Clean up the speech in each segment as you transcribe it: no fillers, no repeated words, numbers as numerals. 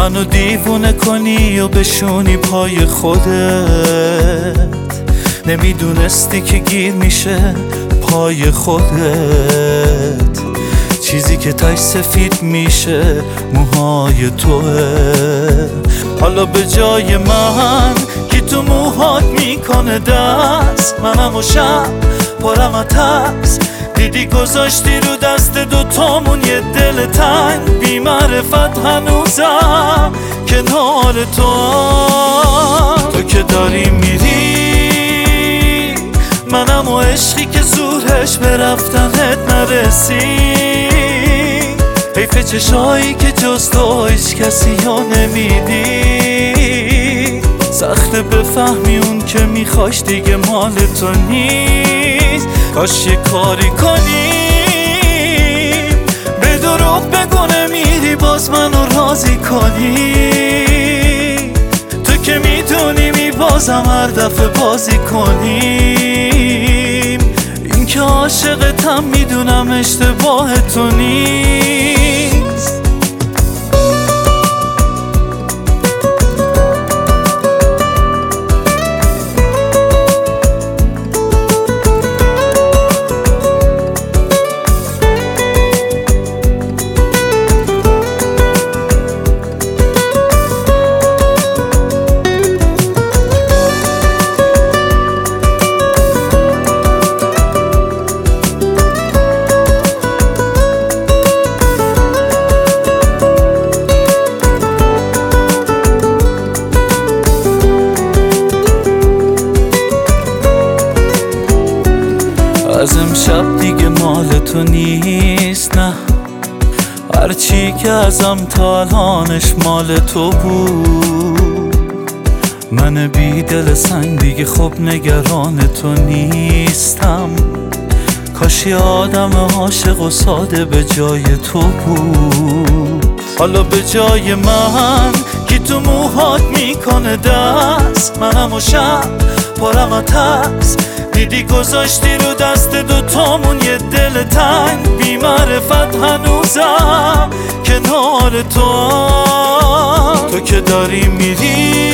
منو دیوونه کنی و بشونی پای خودت. نمیدونستی که گیر میشه پای خودت. چیزی که تاش سفید میشه موهای توه. حالا به جای من کی تو موهات میکنه دست، منم و شب پرم از ترس. دیدی گذاشتی رو دست دوتامون یه دل تنگ. بی معرفت هنوزم کنار تو که داری میری. منم و عشقی که زورش به رفتنت نرسی. حیف چشایی که جز تو هیچ کسی ها نمیدی. سخته بفهمی اون که میخواش دیگه مال تو نیست. کاش یه کاری کنی به دروغ بگو نمیری باز منو راضی کنی. تو که میدونی بازم هر دفعه بازی کنیم. این که عاشقتم میدونم اشتباه تو نیست. از امشب دیگه مال تو نیست، نه. هرچی که ازم تا الانش مال تو بود. من بی دل سنگ دیگه خب نگران تو نیستم. کاش یه آدم عاشق و ساده به جای تو بود. حالا به جای من کی تو موهات میکنه دست، منم و شب پرم از ترس. دیدی گذاشتی رو دست دوتامون یه دل تنگ. بی معرفت هنوزم کنار تو که داری میری.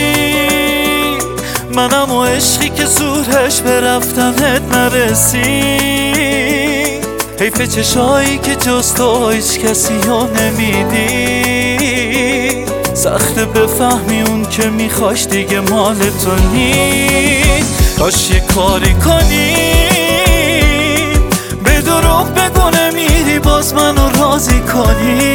منم و عشقی که زورش به رفتنت نرسی. حیف چشایی که جز تو هیچ کسی ها نمیدی. سخته بفهمی اون که میخواش دیگه مال تو نیست. کاش یه کاری کنی به دروغ بگو نمیری باز منو راضی کنی.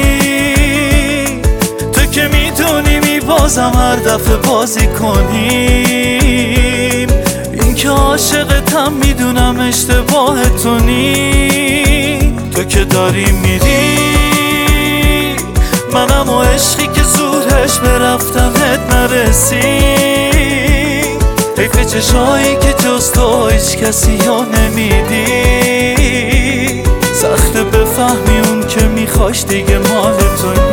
تو که میدونی بازم هر دفعه بازی کنیم. این که عاشقتم میدونم اشتباه تو نیست. تو که داری میری. منم و عشقی که زورش به رفتنت نرسی. حیف چشایی که جز تو هیچ کسی ها نمیدی. سخته بفهمی اون که میخواش دیگه مال تو